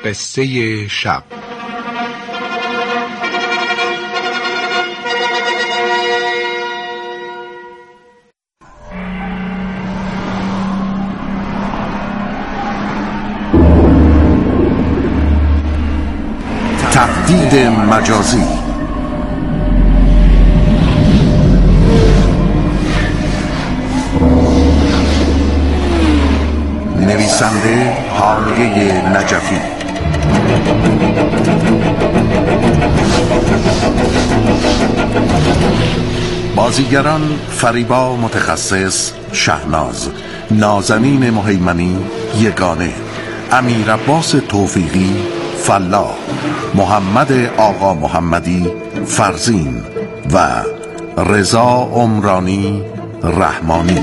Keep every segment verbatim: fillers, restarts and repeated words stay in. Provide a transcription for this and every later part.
قصه شب. تهدید مجازی. نویسنده هانیه نجفی. بازیگران: فریبا متخصص شهناز، نازنین مهیمنی یگانه، امیر عباس توفیقی فلاح، محمد آقا محمدی فرزین و رضا عمرانی رحمانی.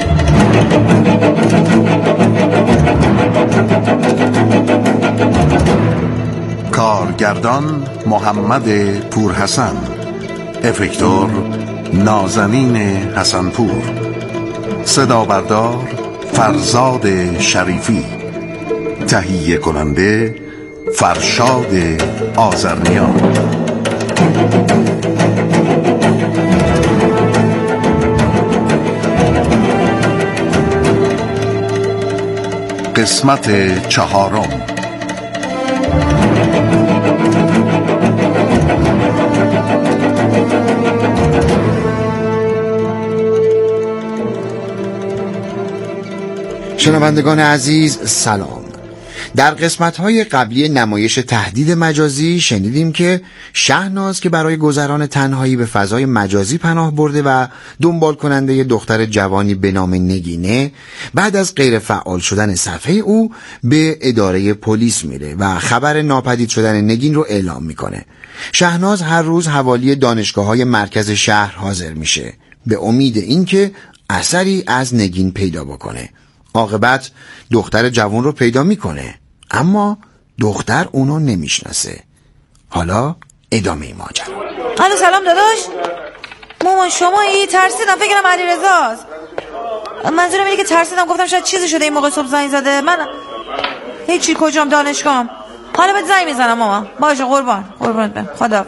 کارگردان: محمد پورحسن، افکتور: نازنین حسنپور، صدا بردار: فرزاد شریفی، تهیه کننده: فرشاد آذرنیان. قسمت چهارم. شنوندگان عزیز سلام. در قسمت‌های قبلی نمایش تهدید مجازی شنیدیم که شهناز که برای گذران تنهایی به فضای مجازی پناه برده و دنبال کننده دختر جوانی به نام نگینه، بعد از غیر فعال شدن صفحه او به اداره پلیس میره و خبر ناپدید شدن نگین رو اعلام میکنه. شهناز هر روز حوالی دانشگاه‌های مرکز شهر حاضر میشه به امید اینکه اثری از نگین پیدا بکنه. عاقبت دختر جوان رو پیدا میکنه، اما دختر اونو نمیشناسه. حالا ادامه ماجرا. الو سلام داداش. مامان شمایی؟ ترسیدم فکرم علیرضاست. منظورم اینه که ترسیدم، گفتم شاید چیزی شده این موقع صبح زنگ زده. من هیچی، کجام؟ دانشگاهم. حالا بهت زنگ میزنم مامان. باشه قربان. قربونت برم. خدا.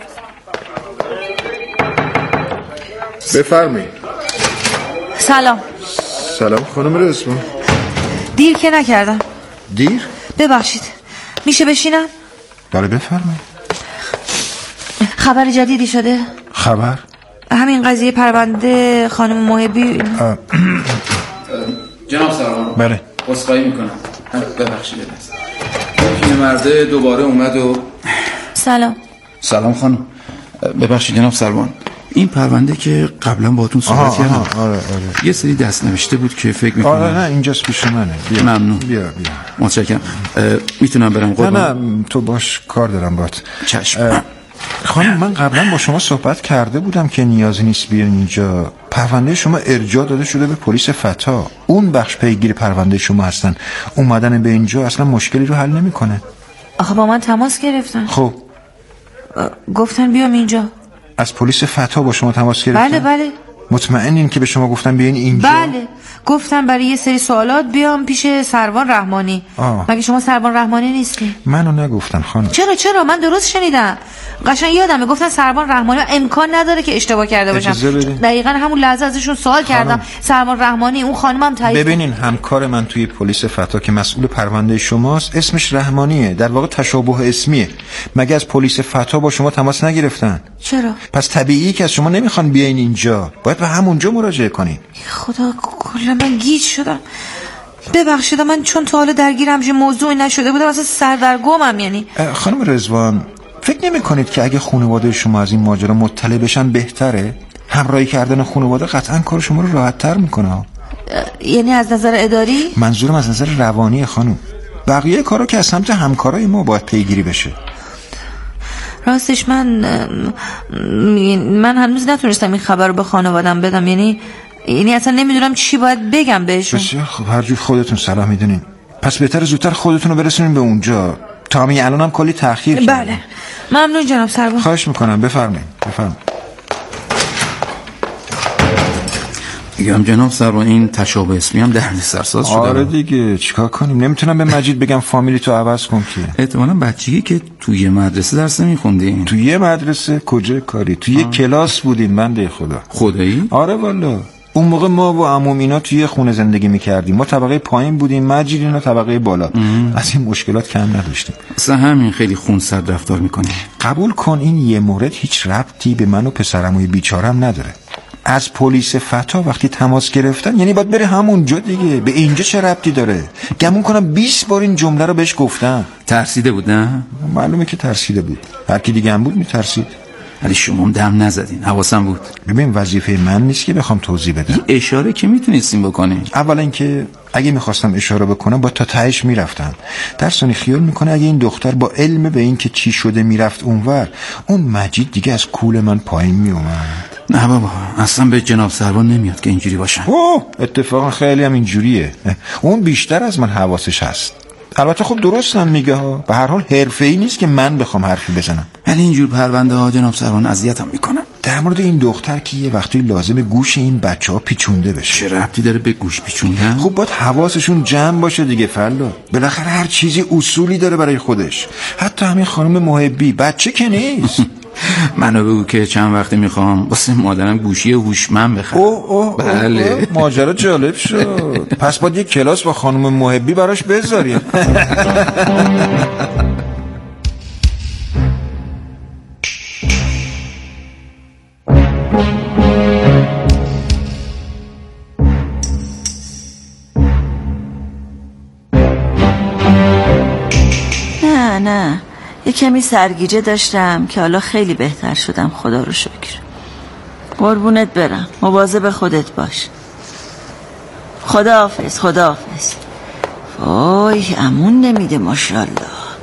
بفرمایید. سلام. سلام خانم رزوان. دیر که نکردم. دیر؟ ببخشید. میشه بشینم؟ بله بفرمایید. خبر جدیدی شده؟ خبر؟ همین قضیه پرونده خانم محبی. جناب سروان. بله. عذرخواهی میکنم. ببخشید دست. این مرده دوباره اومد و سلام. سلام خانم. ببخشید جناب سروان. این پرونده که قبلا باهاتون صحبت کردم. آره آره. یه سری دست نوشته بود که فکر میکنم. آره نه اینجاست پیش منه. بیا. ممنون. بیا بیا. متشکرم. میتونم برم قربان؟ نه نه تو باش، کار دارم باهات. چشم. خانم من قبلا با شما صحبت کرده بودم که نیازی نیست بیان اینجا. پرونده شما ارجاع داده شده به پلیس فتا. اون بخش پیگیر پرونده شما هستن. اومدن به اینجا اصلا مشکلی رو حل نمیکنه. آخه با من تماس گرفتن. خب گفتن بیام اینجا. از پلیس فتا با شما تماس گرفتن؟ بله بله. مطمئنین که به شما گفتن بیاین اینجا؟ بله گفتن برای یه سری سوالات بیام پیش سروان رحمانی. آه. مگه شما سروان رحمانی نیستی؟ منو نگفتن خانم. چرا چرا من درست شنیدم. قشنگ یادمه گفتن سروان رحمانی. امکان نداره که اشتباه کرده باشم. دقیقاً همون لحظه ازشون سوال خانم. کردم سروان رحمانی اون خانمم تایید. ببینین همکار من توی پلیس فتا که مسئول پرونده شماست اسمش رحمانیه، در واقع تشابه اسمیه. مگه از پلیس فتا با شما تماس نگرفتن؟ چرا؟ پس طبیعیه که از شما نمیخوان بیاین اینجا، باید به همونجا مراجعه کنین. خدا کلا من گیج شدم. ببخشید من چون تا حالا درگیر همچین موضوعی نشده بودم اصلا سردرگمم. یعنی خانم رضوان فکر نمی کنید که اگه خانواده شما از این ماجرا مطلع بشن بهتره؟ همراهی کردن خانواده قطعا کار شما رو راحت تر میکنه. یعنی از نظر اداری؟ منظورم از نظر روانی خانم. بقیه کارا که از سمت همکارای ما باید پیگیری بشه. راستش من من هنوز نتونستم این خبر رو به خانوادم بدم. یعنی یعنی اصلا نمیدونم چی باید بگم بهشون. بسیار خب هر جور خودتون صلاح میدونین. پس بهتره زودتر خودتون رو برسونین به اونجا. تا همین الان هم کلی تأخیر کردین. بله ممنون جناب سروان. خواهش میکنم بفرمایید بفرمایید. میگم جناب سروان این تشابه اسمی هم درد سرساز شده. آره دیگه چیکار کنیم؟ نمیتونم به مجید بگم فامیلی تو عوض کن که. احتمالاً بچگی که توی یه مدرسه درس نمیخوندین. توی یه مدرسه کجا کاری؟ توی یه کلاس بودیم بنده خدا. خدایی؟ آره والا. اون موقع ما و عموم اینا توی یه خونه زندگی میکردیم. ما طبقه پایین بودیم، مجید اینا طبقه بالا. ام. از این مشکلات کم نداشتیم. اصلا همین خیلی خونسرد رفتار میکنی. قبول کن این یه مورد هیچ ربطی به من و پسرموی بیچارم نداره. از پلیس فتا وقتی تماس گرفتن یعنی باید بره همونجا دیگه. به اینجا چه ربطی داره؟ گمون کنم بیست بار این جمله رو بهش گفتم. ترسیده بود نه؟ معلومه که ترسیده بود. هر کی دیگه هم بود میترسید. ولی شما هم دم نزدین. حواسم بود. ببین وظیفه من نیست که بخوام توضیح بدم. اشاره که میتونستین بکنین. اولا اینکه اگه میخواستم اشاره بکنم با تا تهش میرفتم. در ثانی خیال میکنه اگه این دختر با علم به این که چی شده میرفت اونور، اون مجید دیگه از کول من پایین میومد. نه بابا اصلا به جناب سروان نمیاد که اینجوری باشن. اوه اتفاقا خیلی هم اینجوریه. اون بیشتر از من حواسش هست. البته خب درست هم میگه ها. به هر حال حرفه‌ای نیست که من بخوام حرفی بزنم. ولی اینجور پرونده ها جناب سروان اذیتم میکنن. در مورد این دختر که یه وقتی لازم گوش این بچه‌ها پیچونده بشه. چه ربطی داره به گوش پیچوندن؟ خب باید حواسشون جمع باشه دیگه فلا. بالاخره هر چیزی اصولی داره برای خودش. حتی همین خانم محبی بچه که نیست. منو بگو که چند وقتی میخوام واسه مادرم گوشی هوشمند بخرم. اوه اوه بله اوه ماجرا جالب شد. پس باید یه کلاس با خانم محبی براش بذاریم. نه نه یه کمی سرگیجه داشتم که حالا خیلی بهتر شدم، خدا رو شکر. قربونت برم، مواظب خودت باش. خداحافظ خداحافظ. وای امون نمیده ماشاءالله.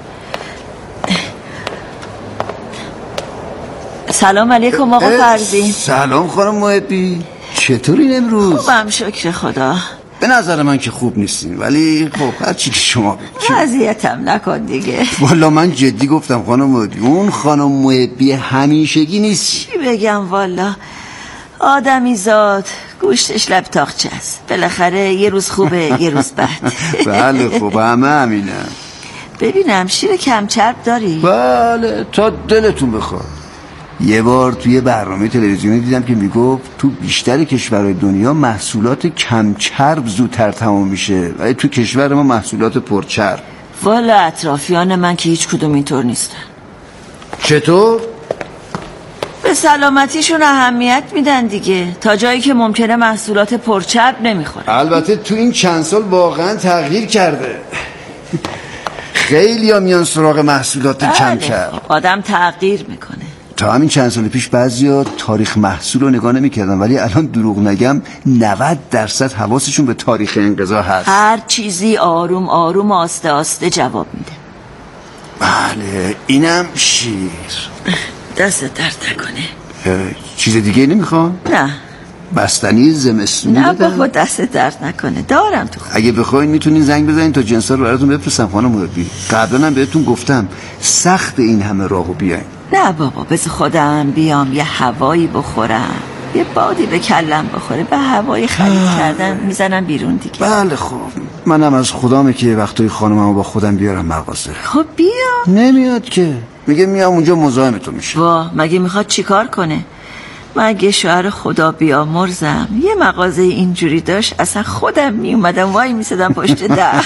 سلام علیکم آقا فرزین. سلام خانم محبی، چطورین امروز؟ خوبم شکر خدا. به نظر من که خوب نیستین، ولی خب هر چی که شما بگید. اذیتم نکن دیگه. والا من جدی گفتم خانم محبی، اون خانم محبی همیشگی نیست. چی بگم والا، آدمی زاد گوشتش لب تاقچه است. بالاخره یه روز خوبه یه روز بد. بله خب همه همینه. ببینم شیر کم چرب داری؟ بله تا دلتون بخواد. یه بار توی برنامه تلویزیونی دیدم که میگفت تو بیشتر کشورهای دنیا محصولات کم چرب زودتر تمام میشه، ولی تو کشور ما محصولات پرچرب. والا اطرافیان من که هیچ کدوم اینطور نیستن. چطور؟ به سلامتیشون اهمیت میدن دیگه، تا جایی که ممکنه محصولات پرچرب نمیخوره. البته تو این چند سال واقعا تغییر کرده. خیلی ها میان سراغ محصولات کم چرب. آدم تغییر میکنه. تا همین چند سال پیش بعضیا تاریخ محصول رو نگاه نمی‌کردن، ولی الان دروغ نگم نود درصد حواسشون به تاریخ انقضا هست. هر چیزی آروم آروم آسته آسته جواب میده. بله اینم شیر. دست درد نکنه. چیز دیگه نمیخوام؟ نه. بستنی زمستونی نه بدم؟ بابا دست درد نکنه، دارم تو خود. اگه بخواین میتونین زنگ بزنین تا جنسا رو براتون بفرستم خانم محبی. قبلا هم بهتون گفتم سخت این همه راهو بیاین. نه بابا بذار خودم بیام یه هوایی بخورم، یه بادی به کلم بخوره، به هوای خرید کردن میزنم بیرون دیگه. بله خب منم از خدامه که وقتای خانممو با خودم بیارم مغازه. خب بیا. نمیاد که، میگه میام اونجا مزاحم تو میشه. وا مگه میخواد چیکار کنه؟ مگه شوهر خدا بیامرزم یه مغازه اینجوری داشت اصلا خودم میومدم وای میسدم پشت در.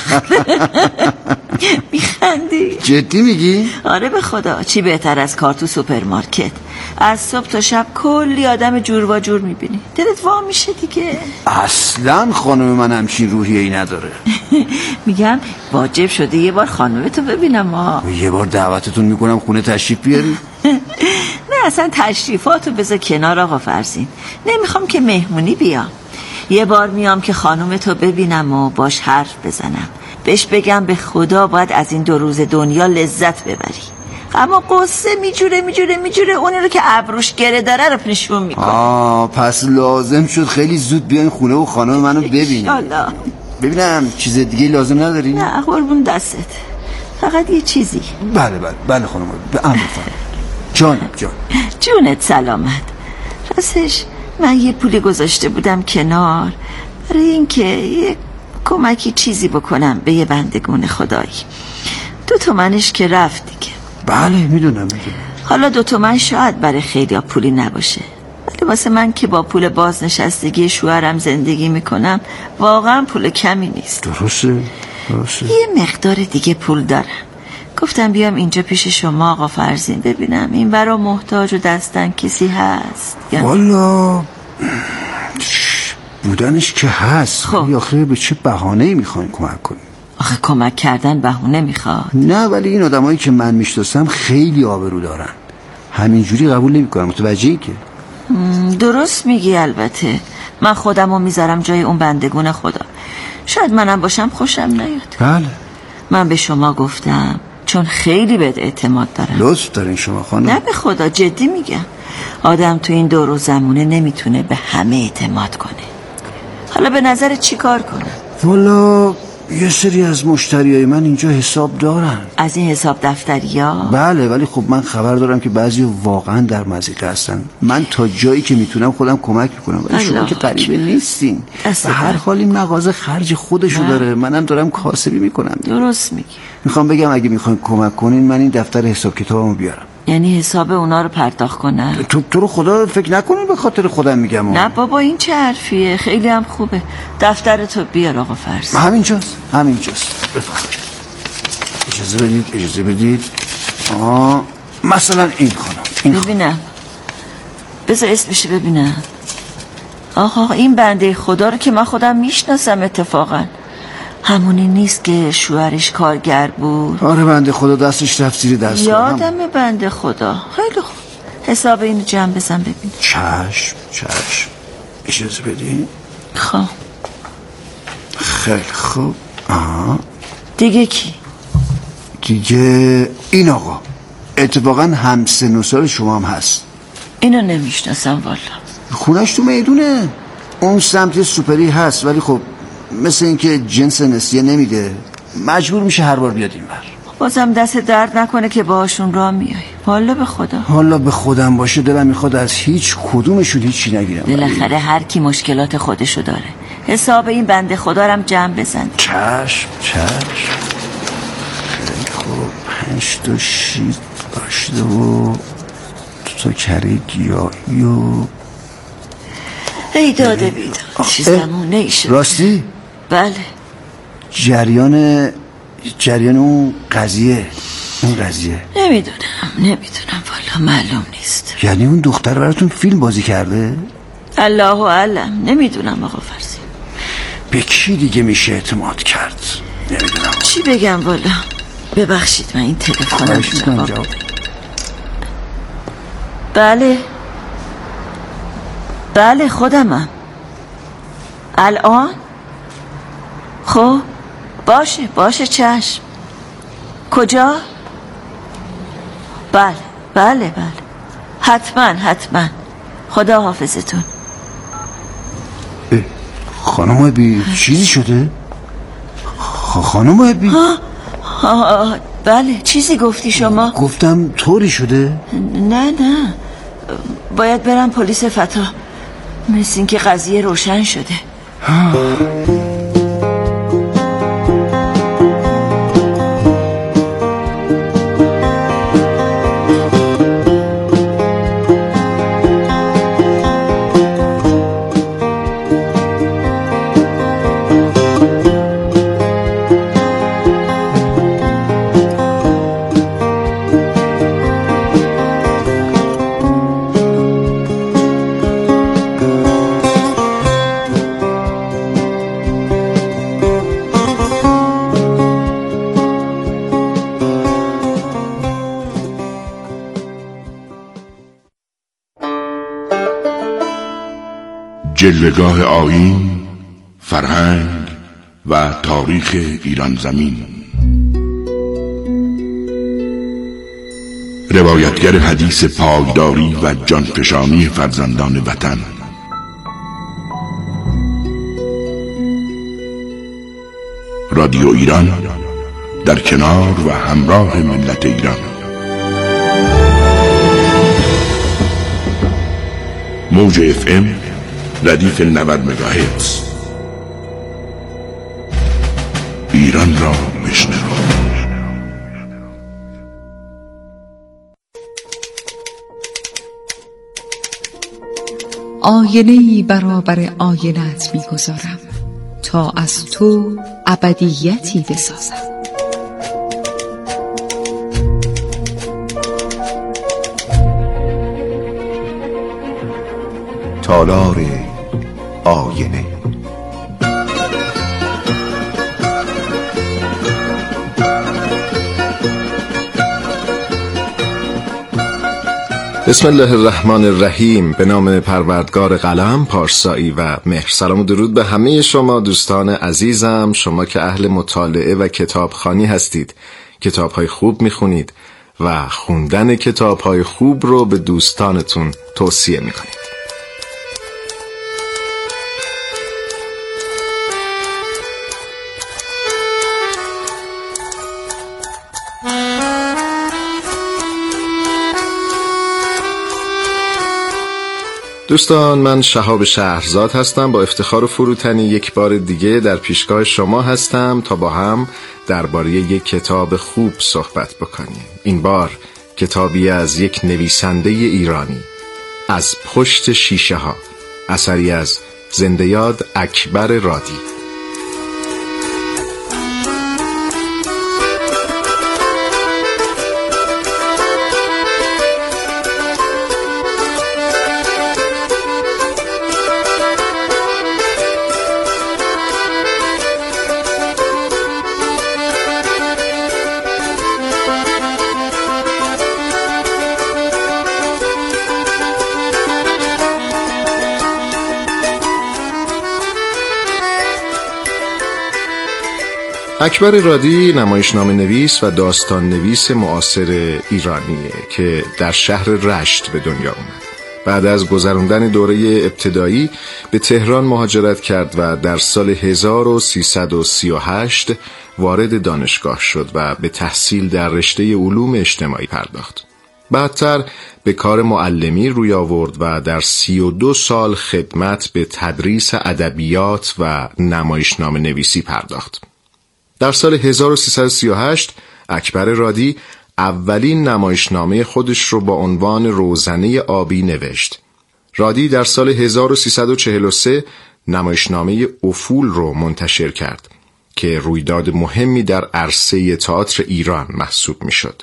میخندی؟ جدی میگی؟ آره به خدا، چی بهتر از کار تو سوپرمارکت؟ از صبح تا شب کلی آدم جور و جور میبینی، دلت وا میشه دیگه. اصلا خانم من همچین روحیه‌ای نداره. میگم واجب شده یه بار خانمتو ببینم. ها یه بار دعوتتون میکنم خونه تشریف بیاری. نه اصلا تشریفاتو بذار کنار آقا فرزین، نمیخوام که مهمونی بیام. یه بار میام که خانومتو ببینم و باش حرف بزنم، بهش بگم به خدا باید از این دو روز دنیا لذت ببری. اما قصه میجوره میجوره میجوره اونی رو که ابروش گره داره رو نشون میکنه. آه پس لازم شد خیلی زود بیاین خونه و خانم منو ببینی. انشالله. ببینم چیز دیگه لازم نداری؟ نه قربون دستت، فقط یه چیزی. بله بله بله خانم به امر فرمایید. جانم جان. جونت سلامت. راستش من یه پولی گذاشته بودم کنار برای اینکه یه کمکی چیزی بکنم به یه بندگون خدایی. دو تومنش که رفت دیگه. بله میدونم میدونم. حالا دو تومن شاید برای خیلی ها پولی نباشه، ولی واسه من که با پول بازنشستگی شوهرم زندگی میکنم واقعا پول کمی نیست. درسته درسته. یه مقدار دیگه پول دارم. گفتم بیام اینجا پیش شما آقا فرزین ببینم این برا محتاج و دستن کسی هست یا والا بودنش که هست. خب آخه به چه بهانه‌ای میخواین کمک کنیم؟ آخه کمک کردن بهونه میخواد؟ نه ولی این آدمایی که من میشناسم خیلی آبرو دارن، همینجوری قبول نمیکنم. متوجهی که درست میگی. البته من خودمو میذارم جای اون بندگون خدا، شاید منم باشم خوشم نیاد. بله من به شما گفتم چون خیلی بهت اعتماد دارم. لطف دارین شما خانم. نه به خدا جدی میگم، آدم تو این دور و زمونه نمیتونه به همه اعتماد کنه. حالا به نظر چی کار کنم؟ والا یه سری از مشتریای من اینجا حساب دارن. از این حساب دفتری ها؟ بله ولی خب من خبر دارم که بعضی واقعا در مضیقه هستن. من تا جایی که میتونم خودم کمک میکنم ولی شما که غریبه نیستین. به هر حال این مغازه خرج خودشو داره، منم دارم کاسبی میکنم. درست میگی. میخوام بگم اگه میخواین کمک کنین من این دفتر حساب کتابمو بیارم. یعنی حساب اونا رو پرداخت کنن؟ تو تو رو خدا فکر نکنین به خاطر خودم میگم. نه بابا این چه حرفیه، خیلی هم خوبه. دفتر تو بیار آقا فرض. همینجاست همینجاست. بفرمایید. اجازه بدید اجازه بدید. آه مثلا این خانم این ببینم بذار اسمش ببینم. آقا این بنده خدا رو که من خودم میشناسم اتفاقا. همونی نیست که شوهرش کارگر بود؟ آره بنده خدا دستش رفت زیر دست. یادم بنده خدا. خیلی خوب حساب اینو جمع بزن ببین. چشم چشم. اجازه بدین. خب خیلی خوب. آها دیگه کی؟ دیگه این آقا اتفاقا هم سن و سال شما هم هست. اینو نمیشناسم والا. خونش تو میدونه اون سمت سوپری هست ولی خب مثل اینکه جنس نسیه نمیده، مجبور میشه هر بار بیاد این بر. بازم دست درد نکنه که باهاشون راه میای. والا به خدا. حالا به خودم باشه دلم میخواد از هیچ کدومشون هیچی نگیرم. بالاخره هر کی مشکلات خودشو داره. حساب این بنده خدا رم جمع بزن. چشم چشم. خیلی خوب. پنج تا شیر داشته و دو تا کره گیاهی و ای داده بیداد چیزمونه ایشه. راستی؟ بله. جریان جریان اون قضیه اون قضیه نمیدونم نمیدونم والا معلوم نیست. یعنی اون دختر براتون فیلم بازی کرده؟ الله اعلم. نمیدونم آقا فرزی. به کی دیگه میشه اعتماد کرد؟ نمیدونم چی بگم والا. ببخشید من این تلفنم جواب بدم. بله بله خودمم. الان خب باشه باشه چشم. کجا؟ بله بله بله حتما حتما. خدا حافظتون. خانم ابی چیزی شده؟ خانم ابی بله چیزی گفتی شما؟ گفتم طوری شده؟ نه نه باید برم پلیس فتا، مثل این که قضیه روشن شده. جلوه‌گاه آیین، فرهنگ و تاریخ ایران زمین. روایتگر حدیث پایداری و جانفشانی فرزندان وطن. رادیو ایران در کنار و همراه ملت ایران. موج اف ام ردیف نود مگاهرتز. ایران را بشنو. آینه‌ای برابر آینه‌ات می‌گذارم تا از تو ابدیتی بسازم. تالار آینه. بسم الله الرحمن الرحیم. به نام پروردگار قلم، پارسایی و مهر. سلام و درود به همه شما دوستان عزیزم، شما که اهل مطالعه و کتابخوانی هستید، کتاب‌های خوب می‌خونید و خوندن کتاب‌های خوب رو به دوستانتون توصیه می‌کنید. دوستان، من شهاب شهرزاد هستم. با افتخار و فروتنی یک بار دیگه در پیشگاه شما هستم تا با هم درباره یک کتاب خوب صحبت بکنیم. این بار کتابی از یک نویسنده ایرانی، از پشت شیشه ها، اثری از زنده یاد اکبر رادی. اکبر رادی نمایشنامه نویس و داستان نویس معاصر ایرانیه که در شهر رشت به دنیا اومد. بعد از گذراندن دوره ابتدایی به تهران مهاجرت کرد و در سال هزار و سیصد و سی و هشت وارد دانشگاه شد و به تحصیل در رشته علوم اجتماعی پرداخت. بعدتر به کار معلمی روی آورد و در سی و دو سال خدمت به تدریس ادبیات و نمایشنامه نویسی پرداخت. در سال هزار و سیصد و سی و هشت اکبر رادی اولین نمایشنامه خودش رو با عنوان روزنه آبی نوشت. رادی در سال هزار و سیصد و چهل و سه نمایشنامه افول رو منتشر کرد که رویداد مهمی در عرصه تئاتر ایران محسوب می شد.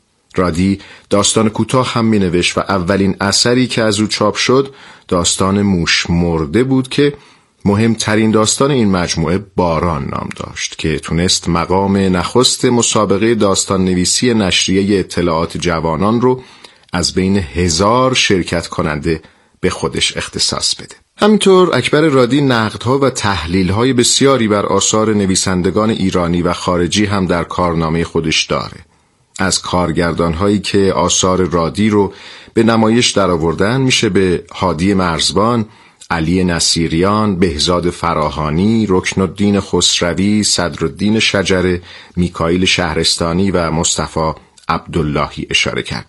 رادی داستان کوتاه هم می نوشت و اولین اثری که از او چاپ شد داستان موش مرده بود که مهمترین داستان این مجموعه باران نام داشت که تونست مقام نخست مسابقه داستان نویسی نشریه اطلاعات جوانان رو از بین هزار شرکت کننده به خودش اختصاص بده. همینطور اکبر رادی نقدها و تحلیل‌های بسیاری بر آثار نویسندگان ایرانی و خارجی هم در کارنامه خودش داره. از کارگردان‌هایی که آثار رادی رو به نمایش درآوردن میشه به هادی مرزبان، علی نصیریان، بهزاد فراهانی، رکنالدین خسروی، صدرالدین شجره، میکائیل شهرستانی و مصطفی عبداللهی اشاره کرد.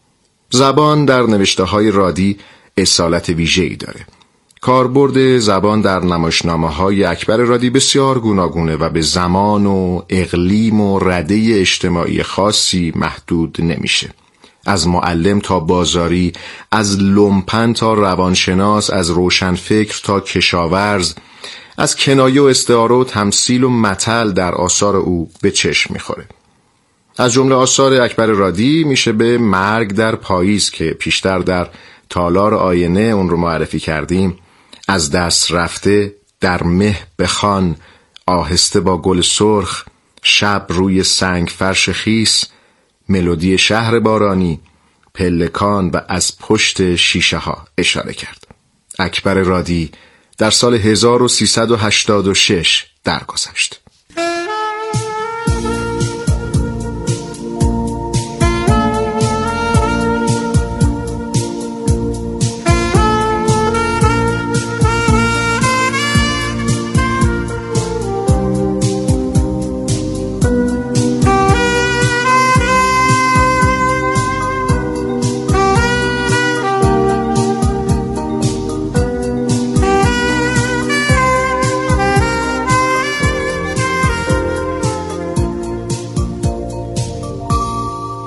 زبان در نوشته‌های رادی اصالت ویژه‌ای داره. کاربرد زبان در نمایشنامه‌های اکبر رادی بسیار گوناگونه و به زمان و اقلیم و رده اجتماعی خاصی محدود نمیشه. از معلم تا بازاری، از لومپن تا روانشناس، از روشنفکر تا کشاورز، از کنایه و استعاره و تمثیل و مثل در آثار او به چشم میخوره. از جمله آثار اکبر رادی میشه به مرگ در پاییز که پیشتر در تالار آینه اون رو معرفی کردیم، از دست رفته، در مه بخوان، آهسته با گل سرخ، شب روی سنگ فرش خیس، ملودی شهر بارانی، پلکان و از پشت شیشه ها اشاره کرد. اکبر رادی در سال هزار و سیصد و هشتاد و شش درگذشت.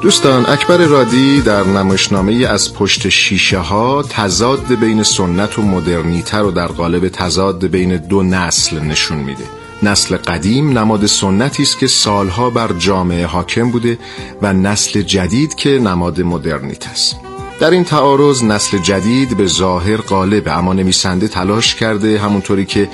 دوستان، اکبر رادی در نمایشنامه از پشت شیشه ها تضاد بین سنت و مدرنیته رو در قالب تضاد بین دو نسل نشون میده. نسل قدیم نماد سنتی است که سالها بر جامعه حاکم بوده و نسل جدید که نماد مدرنیته است. در این تعارض نسل جدید به ظاهر غالبه، اما نویسنده تلاش کرده همونطوری که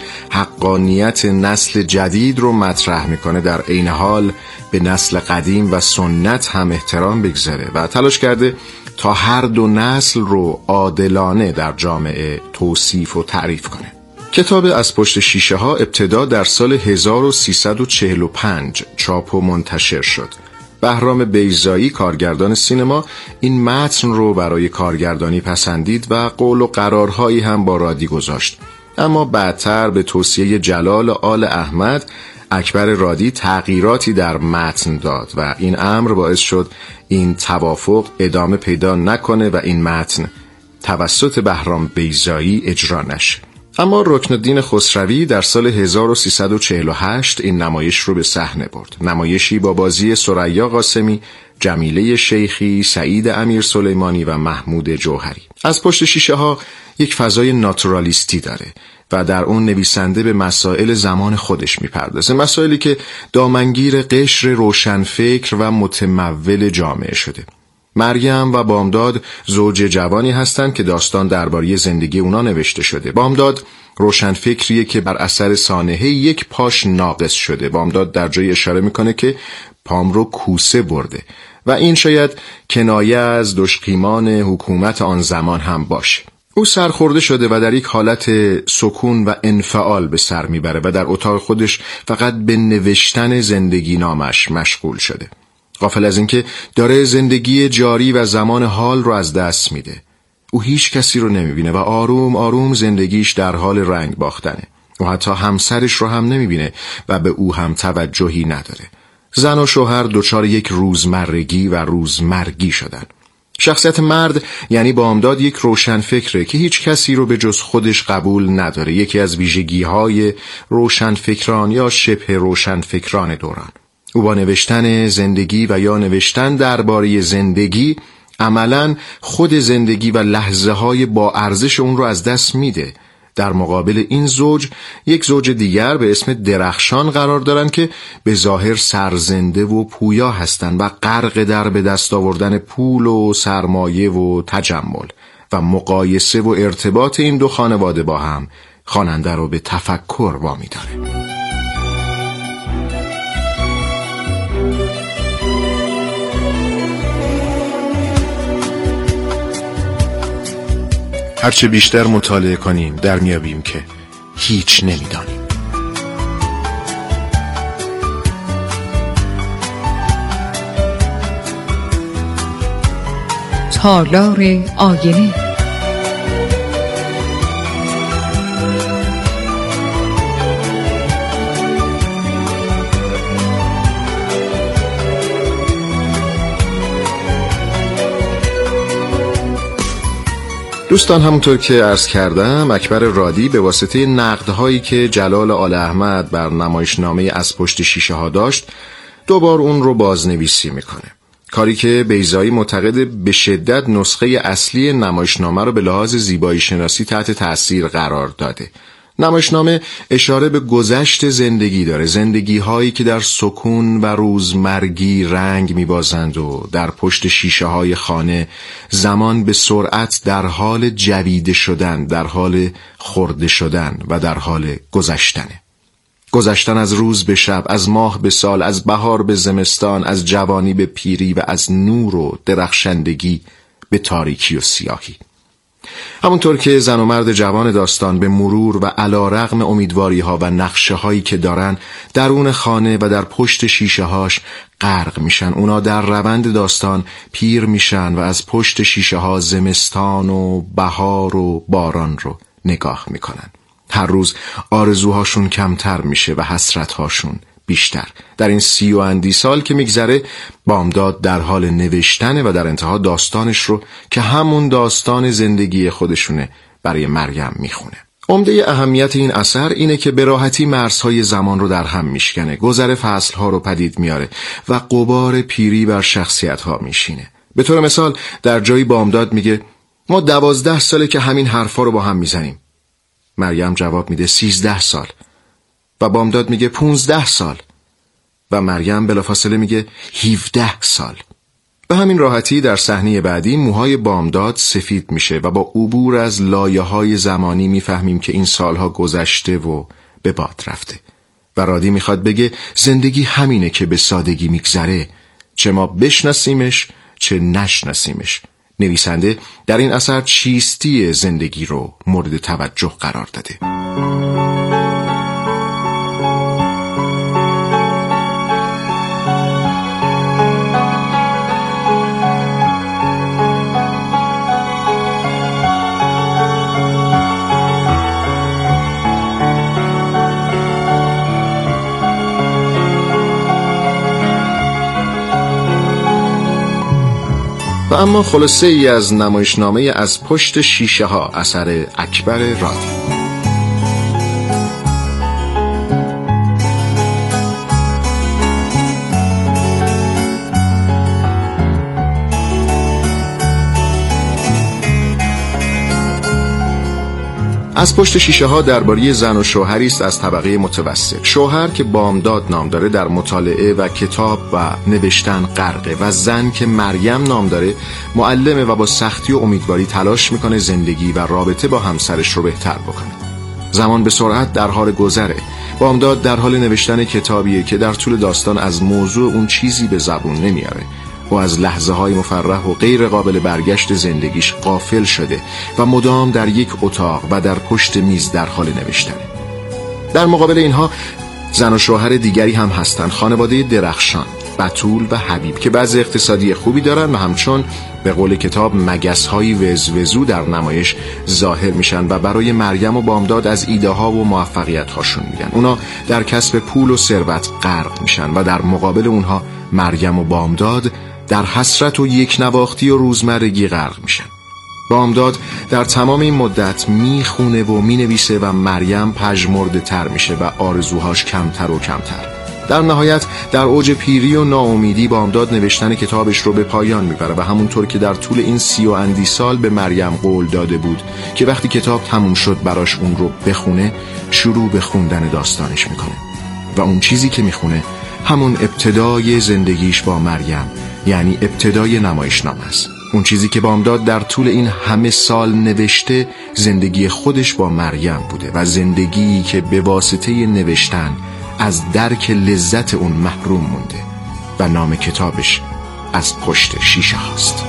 حقانیت نسل جدید رو مطرح میکنه در عین حال به نسل قدیم و سنت هم احترام بگذاره و تلاش کرده تا هر دو نسل رو عادلانه در جامعه توصیف و تعریف کنه. کتاب از پشت شیشه ها ابتدا در سال هزار و سیصد و چهل و پنج چاپ و منتشر شد. بهرام بیضایی کارگردان سینما این متن رو برای کارگردانی پسندید و قول و قرارهایی هم با رادی گذاشت، اما بعدتر به توصیه جلال آل احمد اکبر رادی تغییراتی در متن داد و این امر باعث شد این توافق ادامه پیدا نکنه و این متن توسط بهرام بیضایی اجرا نشه. اما رکن الدین خسروی در سال هزار و سیصد و چهل و هشت این نمایش رو به صحنه برد. نمایشی با بازی ثریا قاسمی، جمیله شیخی، سعید امیر سلیمانی و محمود جوهری. از پشت شیشه ها یک فضای ناتورالیستی داره و در اون نویسنده به مسائل زمان خودش میپردازه، مسائلی که دامنگیر قشر روشنفکر و متمول جامعه شده. مریم و بامداد زوج جوانی هستند که داستان درباره زندگی اونا نوشته شده. بامداد روشنفکریه که بر اثر سانحه یک پاش ناقص شده. بامداد در جای اشاره میکنه که پام رو کوسه برده و این شاید کنایه از دشقیمان حکومت آن زمان هم باشه. او سرخورده شده و در یک حالت سکون و انفعال به سر میبره و در اتاق خودش فقط به نوشتن زندگی نامش مشغول شده. غافل از اینکه داره زندگی جاری و زمان حال رو از دست میده. او هیچ کسی رو نمیبینه و آروم آروم زندگیش در حال رنگ باختنه. او حتی همسرش رو هم نمیبینه و به او هم توجهی نداره. زن و شوهر دچار یک روزمرگی و روزمرگی شدن. شخصیت مرد یعنی بامداد یک روشنفکره که هیچ کسی رو به جز خودش قبول نداره. یکی از ویژگی‌های روشنفکران یا شبه روشنفکران دوران. او با نوشتن زندگی و یا نوشتن درباره زندگی عملاً خود زندگی و لحظه های با ارزش اون رو از دست میده. در مقابل این زوج یک زوج دیگر به اسم درخشان قرار دارن که به ظاهر سرزنده و پویا هستن و غرق در به دست آوردن پول و سرمایه و تجمل و مقایسه و ارتباط این دو خانواده با هم خواننده رو به تفکر وامی داره. هرچه بیشتر مطالعه کنیم در میابیم که هیچ نمیدانیم. تالار آینه. دوستان، همونطور که عرض کردم اکبر رادی به واسطه نقدهایی که جلال آل احمد بر نمایشنامه از پشت شیشه ها داشت دوبار اون رو بازنویسی میکنه، کاری که بیضایی معتقد به شدت نسخه اصلی نمایشنامه رو به لحاظ زیبایی شناسی تحت تأثیر قرار داده. نمایشنامه اشاره به گذشت زندگی داره، زندگی هایی که در سکون و روزمرگی رنگ میبازند و در پشت شیشه های خانه زمان به سرعت در حال جویده شدن، در حال خورده شدن و در حال گذشتنه. گذشتن از روز به شب، از ماه به سال، از بهار به زمستان، از جوانی به پیری و از نور و درخشندگی به تاریکی و سیاهی. همونطور که زن و مرد جوان داستان به مرور و علی‌رغم امیدواری ها و نقشه هایی که دارن درون خانه و در پشت شیشه هاش غرق میشن، اونا در روند داستان پیر میشن و از پشت شیشه ها زمستان و بهار و باران رو نگاه میکنن. هر روز آرزوهاشون کمتر میشه و حسرتهاشون بیشتر. در این سی و اندی سال که میگذره بامداد در حال نوشتنه و در انتها داستانش رو که همون داستان زندگی خودشونه برای مریم میخونه. عمده اهمیت این اثر اینه که به راحتی مرزهای زمان رو در هم میشکنه، گذر فصلها رو پدید میاره و غبار پیری بر شخصیتها میشینه. به طور مثال در جایی بامداد میگه ما دوازده ساله که همین حرفا رو با هم میزنیم. مریم جواب میده سیزده سال و بامداد میگه پونزده سال و مریم بلافاصله میگه هفده سال. به همین راحتی در صحنه بعدی موهای بامداد سفید میشه و با عبور از لایه‌های زمانی میفهمیم که این سالها گذشته و به باد رفته و رادی میخواد بگه زندگی همینه که به سادگی میگذره، چه ما بشناسیمش چه نشناسیمش. نویسنده در این اثر چیستی زندگی رو مورد توجه قرار داده. و اما خلاصه ای از نمایشنامه از پشت شیشه ها اثر اکبر رادی. از پشت شیشه ها درباره زن و شوهری است از طبقه متوسط. شوهر که بامداد نام داره در مطالعه و کتاب و نوشتن غرقه و زن که مریم نام داره معلمه و با سختی و امیدواری تلاش میکنه زندگی و رابطه با همسرش رو بهتر بکنه. زمان به سرعت در حال گذره. بامداد در حال نوشتن کتابیه که در طول داستان از موضوع اون چیزی به زبون نمیاره و از لحظه های مفرح و غیر قابل برگشت زندگیش غافل شده و مدام در یک اتاق و در پشت میز در حال نوشتنه. در مقابل اینها زن و شوهر دیگری هم هستند، خانواده درخشان، بتول و حبیب که وضع اقتصادی خوبی دارن و همچون به قول کتاب مگس های وزوزو در نمایش ظاهر میشن و برای مریم و بامداد از ایده ها و موفقیت هاشون میگن. اونا در کسب پول و ثروت غرق میشن و در مقابل اونها مریم و بامداد در حسرت و یک نواختی و روزمرگی غرق میشن. بامداد در تمام این مدت میخونه و مینویسه و مریم پژمرده تر میشه و آرزوهاش کمتر و کمتر. در نهایت در اوج پیری و ناامیدی بامداد نوشتن کتابش رو به پایان میبره و همونطور که در طول این سی و اندی سال به مریم قول داده بود که وقتی کتاب تموم شد براش اون رو بخونه، شروع به خوندن داستانش میکنه و اون چیزی که میخونه همون ابتدای زندگیش با مریم، یعنی ابتدای نمایشنامه است. اون چیزی که بامداد در طول این همه سال نوشته زندگی خودش با مریم بوده و زندگیی که به واسطه نوشتن از درک لذت اون محروم مونده و نام کتابش از پشت شیشه هاست.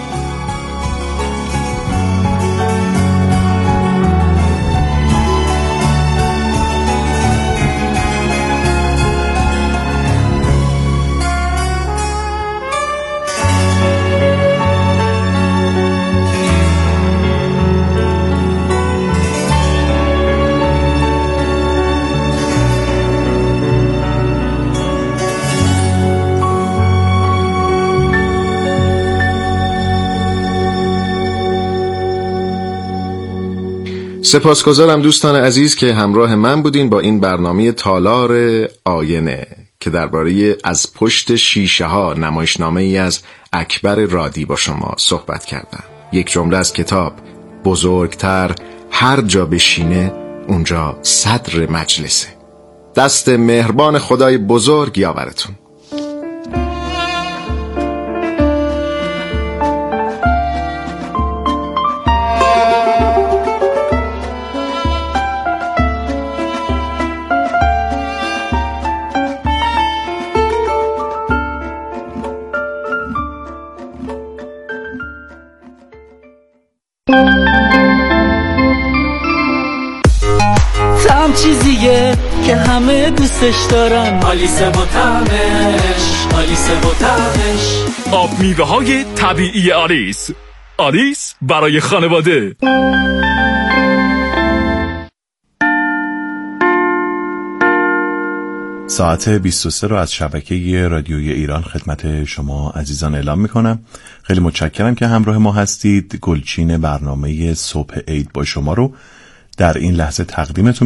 سپاسگزارم دوستان عزیز که همراه من بودین با این برنامه تالار آینه که درباره از پشت شیشه ها نمایشنامه ای از اکبر رادی با شما صحبت کردم. یک جمله از کتاب: بزرگتر هر جا بشینه اونجا صدر مجلسه. دست مهربان خدای بزرگ یاورتون. طعم چیزیه که همه دوستش دارن، آلیسه و طعمش، آلیسه و طعمش. آب میوه های طبیعی آلیس، آلیس برای خانواده. ساعت بیست و سه رو از شبکه رادیوی ایران خدمت شما عزیزان اعلام میکنم. خیلی متشکرم که همراه ما هستید. گلچین برنامه صبح عید با شما رو در این لحظه تقدیمتون